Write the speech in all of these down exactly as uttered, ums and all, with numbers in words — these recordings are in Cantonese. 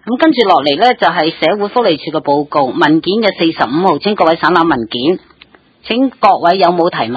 咁跟住落嚟呢，就係社會福利署嘅報告文件嘅四十五號，請各位省覽文件。請各位有冇提問？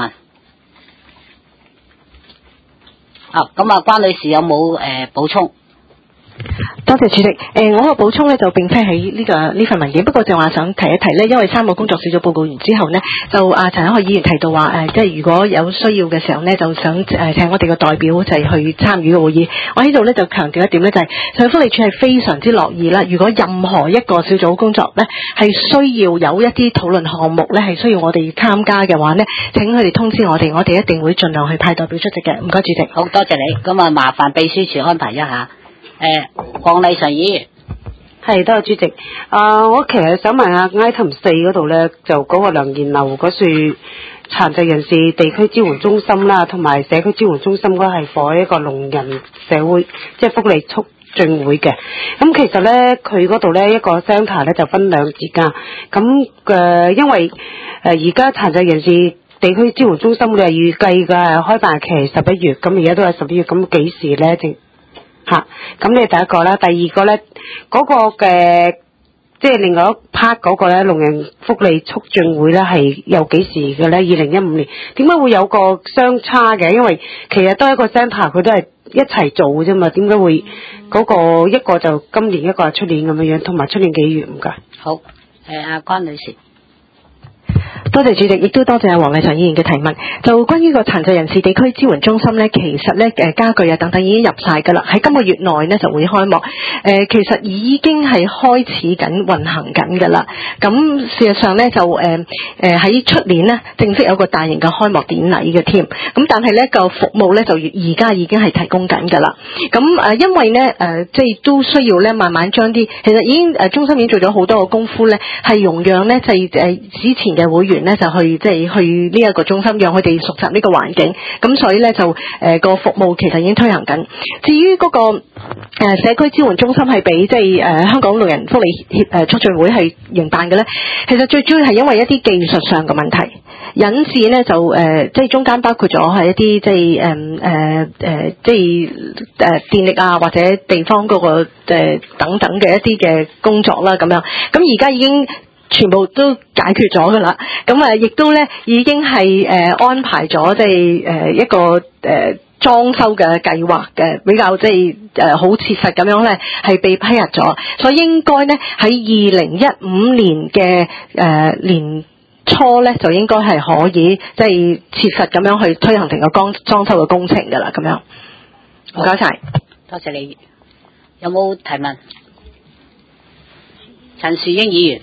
啊，咁啊，關女士有冇誒補充？ 多謝主席。誒、呃，我嘅補充咧就並非喺呢、這個呢份文件，不過就話想提一提咧，因為三個工作小組報告完之後呢，就阿陳海議員提到話誒、呃，即係如果有需要嘅時候呢，就想誒、呃、請我哋嘅代表就係去參與嘅會議。我喺度呢，就強調一點呢，就係社會福利署係非常之樂意啦。如果任何一個小組工作呢，係需要有一啲討論項目呢，係需要我哋參加嘅話呢，請佢哋通知我哋，我哋一定會盡量去派代表出席嘅。唔該，主席。 好多謝你。咁啊，麻煩秘書處安排一下。誒，黃麗嫦議員。 係，多謝主席。啊、呃，我其實想問下 item 四嗰度咧，就嗰個梁賢樓嗰處殘疾人士地區支援中心啦，同埋社區支援中心嗰係for一個聾人社會，即係福利促進會嘅。咁其實咧，佢嗰度咧一個 centre 咧就分兩節㗎。咁誒、呃，因為誒而家殘疾人士地區支援中心你係預計嘅開辦期十一月，咁而家都係十一月，咁幾時咧？正吓，咁你第一個啦，第二個咧，嗰、那個嘅即係另外一 part 嗰個咧，聾人福利促進會咧係有幾時嘅咧？二零一五年，點解會有個相差嘅？因為其實都係一個 centre，佢都係一齊做嘅啫嘛，點解會嗰個一個就今年，一個係出年咁樣樣，同埋出年幾月唔該？ 好，誒阿關女士。 多謝主席，亦都多謝阿黃麗嫦議員嘅提問。就關於個殘疾人士地區支援中心呢，其實呢誒家具啊等等已經入晒㗎啦，喺今個月內呢就會開幕。誒、呃、其實已經係開始緊運行緊㗎啦。咁事實上呢，就誒誒喺出年呢正式有個大型嘅開幕典禮嘅添。咁但係呢個服務呢，就而家已經係提供緊㗎啦。咁誒、呃、因為呢誒、呃、即係都需要呢慢慢將啲其實已經誒、呃、中心已經做咗好多個功夫呢，係容讓呢就係誒、呃、之前嘅會員咧就去即係去呢一個中心，讓佢哋熟習呢個環境。咁所以咧就誒個、呃、服務其實已經推行緊。至於嗰、那個誒、呃、社區支援中心係俾即係誒香港聾人福利協誒促進會係營辦嘅咧，其實最主要係因為一啲技術上嘅問題，引致咧就誒、呃、即係中間包括咗係一啲即係誒誒誒即係誒、呃、電力啊或者地方嗰、那個誒、呃、等等嘅一啲嘅工作啦咁樣。咁而家已經全部都解決咗㗎啦，咁啊亦都咧已經係誒、呃、安排咗即係誒一個誒、呃、裝修嘅計劃嘅，比較即係誒好切實咁樣咧係被批核咗，所以應該咧喺二零一五年嘅誒、呃、年初咧就應該係可以即係切實咁樣去推行成個裝裝修嘅工程㗎啦，咁樣。唔該晒， 多謝你。有冇提問？陳樹英議員。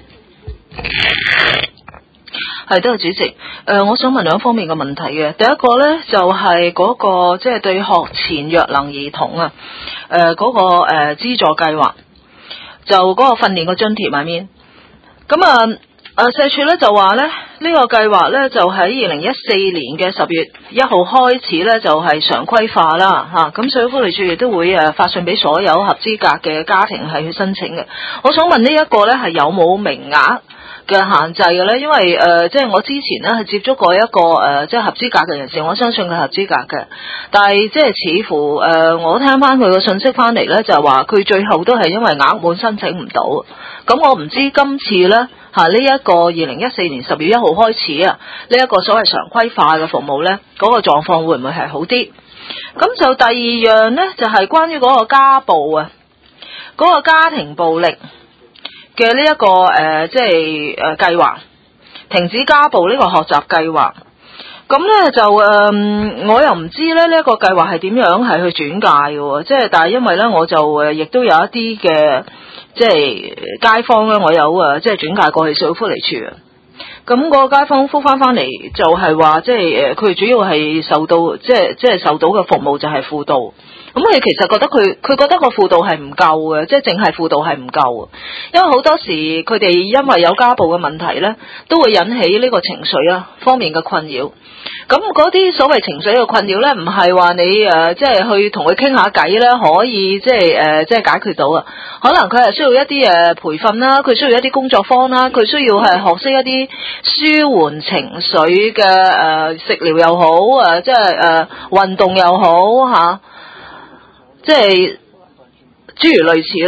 係，多謝主席。誒、呃，我想問兩方面嘅問題嘅。第一個咧就係、是、嗰、那個即係、就是、對學前弱能兒童啊，誒、呃、嗰、那個誒資、呃、助計劃，就嗰個訓練個津貼埋面。咁啊，誒社署咧就話咧呢、這個計劃咧就喺二零一四年嘅十月一號開始咧就係、是、常規化啦吓。咁社會福利署亦都會誒發信俾所有合資格嘅家庭係去申請嘅。我想問呢一個咧係有冇名額嘅限制嘅咧？因為誒、呃，即係我之前咧係接觸過一個誒、呃，即係合資格嘅人士，我相信佢係合資格嘅。但係即係似乎誒、呃，我聽翻佢嘅信息翻嚟咧，就係話佢最後都係因為額滿申請唔到。咁我唔知今次咧嚇呢一個二零一四年十月一號開始啊，呢、這、一個所謂常規化嘅服務咧，嗰、那個狀況會唔會係好啲？咁就第二樣咧，就係、是、關於嗰個家暴啊，嗰、那個家庭暴力嘅呢一個誒、呃，即係誒計劃，停止家暴呢個學習計劃。咁咧就誒、呃，我又唔知咧呢一個計劃係點樣係去轉介嘅，即係但係因為咧我就誒亦都有一啲嘅即係街坊咧，我有誒即係轉介過去社會福利處啊。咁個街坊覆翻翻嚟就係話，即係誒佢主要係受到即係即係受到嘅服務就係輔導。咁佢其實覺得佢佢覺得個輔導係唔夠嘅，即係淨係輔導係唔夠。因為好多時佢哋因為有家暴嘅問題咧，都會引起呢個情緒啊方面嘅困擾。咁嗰啲所謂情緒嘅困擾咧，唔係話你誒即係去同佢傾下偈咧，可以即係誒即係解決到啊。可能佢係需要一啲誒培訓啦，佢需要一啲工作坊啦，佢需要係學識一啲舒緩情緒嘅誒食療又好誒，即係誒運動又好嚇。即係諸如類似啦，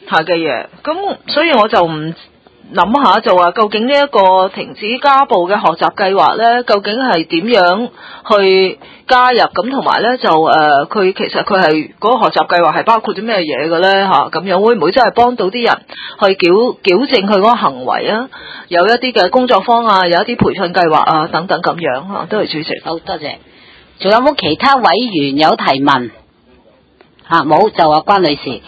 下嘅嘢，咁所以我就唔諗下就話究竟呢一個停止家暴嘅學習計劃呢，究竟係點樣去加入？咁同埋呢，就誒，佢、呃、其實佢係嗰個學習計劃係包括啲咩嘢嘅呢？嚇、啊？咁樣會唔會真係幫到啲人去矯矯正佢嗰個行為啊？有一啲嘅工作坊啊，有一啲培訓計劃啊，等等咁樣嚇。多謝主席。 好多謝。仲有冇其他委員有提問？嚇、啊、冇就話關女士。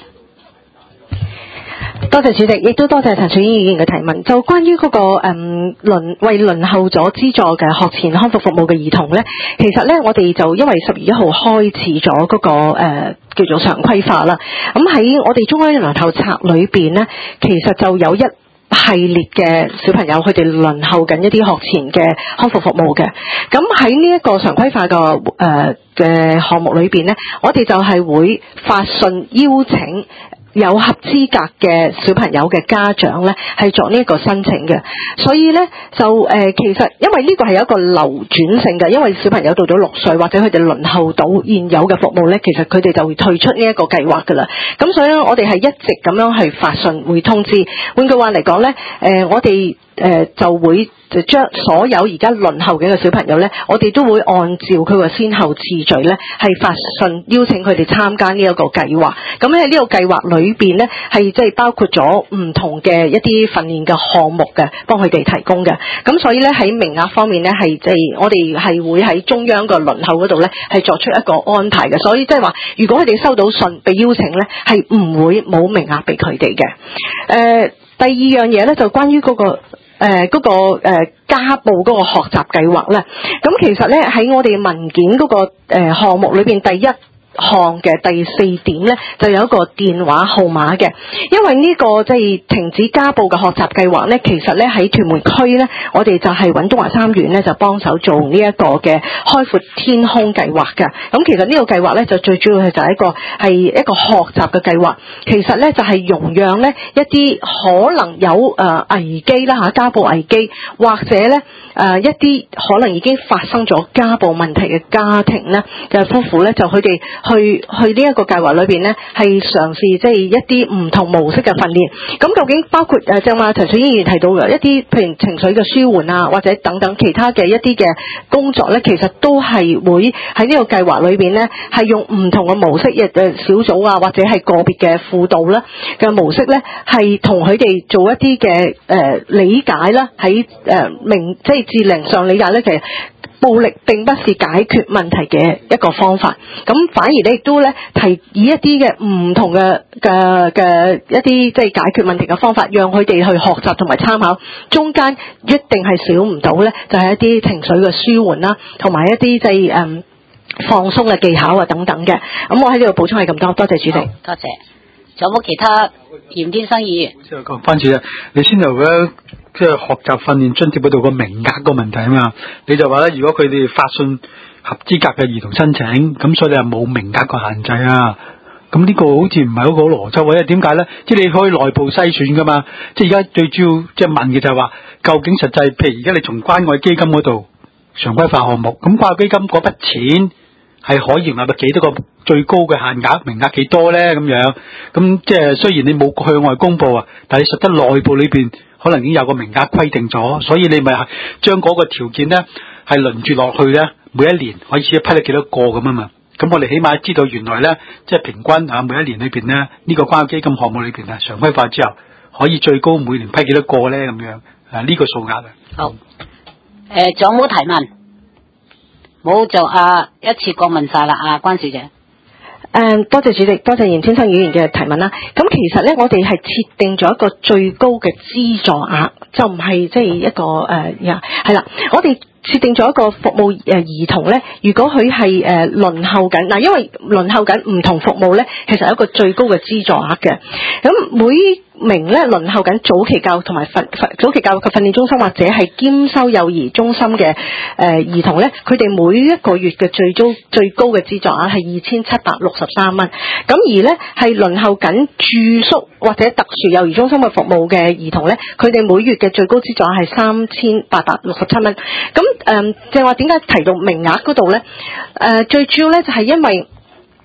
多謝主席，亦都多謝陳淑英議員嘅提問。就關於嗰、那個誒輪、嗯、為輪候咗資助嘅學前康復服務嘅兒童咧，其實咧我哋就因為十月一號開始咗嗰、那個誒、呃、叫做常規化啦。咁喺我哋中央輪候冊裏邊咧，其實就有一系列嘅小朋友，佢哋輪候緊一啲學前嘅康復服務嘅。咁喺呢一個常規化嘅誒嘅項目裏邊咧，我哋就係會發信邀請有合資格嘅小朋友嘅家長咧，係作呢一個申請嘅。所以咧就誒、呃，其實因為呢個係有一個流轉性嘅，因為小朋友到咗六歲或者佢哋輪候到現有嘅服務咧，其實佢哋就會退出呢一個計劃噶啦。咁所以我哋係一直咁樣去發信會通知。換句話嚟講咧，誒、呃、我哋誒、呃、就會就將所有而家輪候嘅小朋友咧，我哋都會按照佢個先後次序咧，係發信邀請佢哋參加呢一個計劃。咁喺呢個計劃裏邊咧，係即係包括咗唔同嘅一啲訓練嘅項目嘅，幫佢哋提供嘅。咁所以咧喺名額方面咧，係即係我哋係會喺中央個輪候嗰度咧，係作出一個安排嘅。所以即係話，如果佢哋收到信被邀請咧，係唔會冇名額俾佢哋嘅。誒、呃，第二樣嘢咧就關於嗰、那個。誒嗰、呃那個誒、呃、家暴嗰個學習計劃咧，咁其實咧喺我哋文件嗰、那個誒、呃、項目裏邊，第一項嘅第四點咧，就有一個電話號碼嘅。因為呢、這個即係、就是、停止家暴嘅學習計劃咧，其實咧喺屯門區咧，我哋就係揾東華三院咧就幫手做呢一個嘅開闊天空計劃嘅。咁其實呢個計劃咧就最主要係就係一個係一個學習嘅計劃。其實咧就係、是、容讓咧一啲可能有誒、呃、危機啦嚇，家暴危機，或者咧誒、呃、一啲可能已經發生咗家暴問題嘅家庭咧嘅夫婦咧，就佢哋去去呢一個計劃裏邊咧，係嘗試即係一啲唔同模式嘅訓練。咁究竟包括誒正話陳淑英議員提到嘅一啲譬如情緒嘅舒緩啊，或者等等其他嘅一啲嘅工作咧，其實都係會喺呢個計劃裏邊咧，係用唔同嘅模式，誒小組啊，或者係個別嘅輔導啦嘅模式咧，係同佢哋做一啲嘅誒理解啦，喺誒明即係智能上理解咧，其實暴力並不是解決問題嘅一個方法，咁反而咧亦都咧提以一啲嘅唔同嘅嘅嘅一啲即係解決問題嘅方法，讓佢哋去學習同埋參考。中間一定係少唔到咧，就係、是、一啲情緒嘅舒緩啦，同埋一啲即係誒放鬆嘅技巧啊等等嘅。咁我喺呢度補充係咁多，多謝主席。 多謝。仲有冇其他嚴天生議員？ 即係講翻次啊，你先由咧即係學習訓練津貼嗰度個名額個問題啊嘛，你就話咧，如果佢哋發信合資格嘅兒童申請，咁所以你係冇名額個限制啊。咁呢個好似唔係好好邏輯，因為點解咧？即係你可以內部篩選噶嘛。即係而家最主要即係問嘅就係話，究竟實際譬如而家你從關愛基金嗰度常規化項目，咁關愛基金嗰筆錢係可以容納到幾多個最高嘅限額名額幾多咧？咁樣咁即係雖然你冇向外公布啊，但係實質內部裏邊可能已經有個名額規定咗，所以你咪將嗰個條件咧係輪住落去咧，每一年可以只批你幾多個咁啊嘛。咁我哋起碼知道原來咧，即係平均啊，每一年裏邊咧呢個關愛基金項目裏邊啊，常規化之後可以最高每年批幾多個咧咁樣啊？呢個數額啊。 好。誒，仲有冇提問？冇就啊一次過問晒啦，啊關小姐。 誒，多謝主席，多謝嚴先生議員嘅提問啦。咁其實咧，我哋係設定咗一個最高嘅資助額，就唔係即係一個誒呀，係啦，我哋設定咗一個服務誒兒童咧，如果佢係誒輪候緊嗱，因為輪候緊唔同服務咧，其實有一個最高嘅資助額嘅。咁每名咧輪候緊早期教育同埋訓早期教育及訓練中心或者係兼收幼兒中心嘅誒、呃、兒童咧，佢哋每一個月嘅最高最高嘅資助額係二千七百六十三蚊。咁而咧係輪候緊住宿或者特殊幼兒中心嘅服務嘅兒童咧，佢哋每月嘅最高資助額係三千八百六十七蚊。咁誒，正話點解提到名額嗰度咧？誒、呃，最主要咧就係因為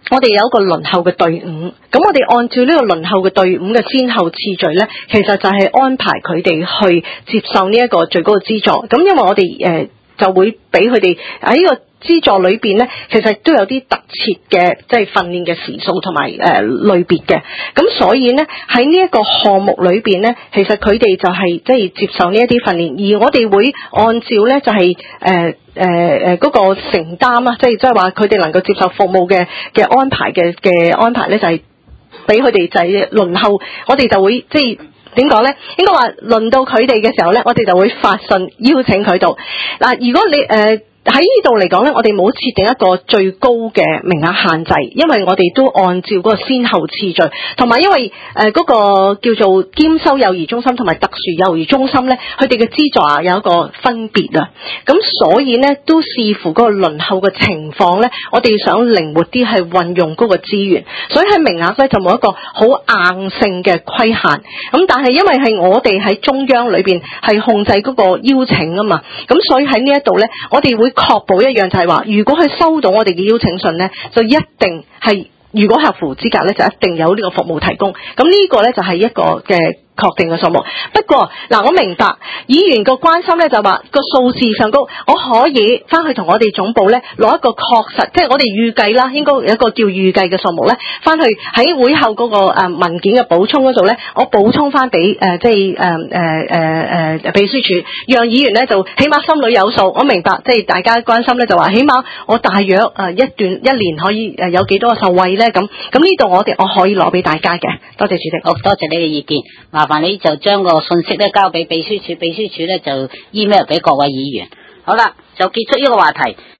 我哋有一個輪候嘅隊伍，咁我哋按照呢個輪候嘅隊伍嘅先後次序咧，其實就係安排佢哋去接受呢一個最高嘅資助。咁因為我哋誒、呃、就會俾佢哋喺呢個資助裏邊咧，其實都有啲特設嘅即係訓練嘅時數同埋誒類別嘅。咁所以咧喺呢一個項目裏邊咧，其實佢哋就係即係接受呢一啲訓練，而我哋會按照咧就係誒誒誒嗰個承擔啊，即係即係話佢哋能夠接受服務嘅嘅安排嘅嘅安排咧，就係俾佢哋就係輪候，我哋就會即係。點講咧？應該話輪到佢哋嘅時候咧，我哋就會發信邀請佢到。嗱，如果你誒。呃喺呢度嚟講咧，我哋冇設定一個最高嘅名額限制，因為我哋都按照嗰個先後次序，同埋因為誒嗰、呃那個叫做兼收幼兒中心同埋特殊幼兒中心咧，佢哋嘅資助啊有一個分別啊，咁所以咧都視乎嗰個輪候嘅情況咧，我哋想靈活啲係運用嗰個資源，所以喺名額咧就冇一個好硬性嘅規限，咁但係因為係我哋喺中央裏邊係控制嗰個邀請啊嘛，咁所以喺呢一度咧，我哋會確保一樣就係話，如果佢收到我哋嘅邀請信呢，就一定係如果合乎資格呢，就一定有呢個服務提供。咁呢個呢，就係一個嘅確定嘅數目。不過嗱，我明白議員個關心呢，就話個數字上高，我可以翻去同我哋總部呢攞一個確實，即係我哋預計啦，應該有一個叫預計嘅數目呢，翻去喺會後嗰個誒文件嘅補充嗰度呢，我補充翻俾誒即係誒誒誒誒秘書處，讓議員呢就起碼心裏有數。我明白，即係大家關心呢，就話起碼我大約誒一段一年可以誒有幾多個受惠呢？咁咁呢度我哋我可以攞俾大家嘅。多謝主席。 好，多謝你嘅意見。麻煩你就將個信息咧交俾秘書處，秘書處咧就 email 俾各位議員。好啦，就結束呢個話題。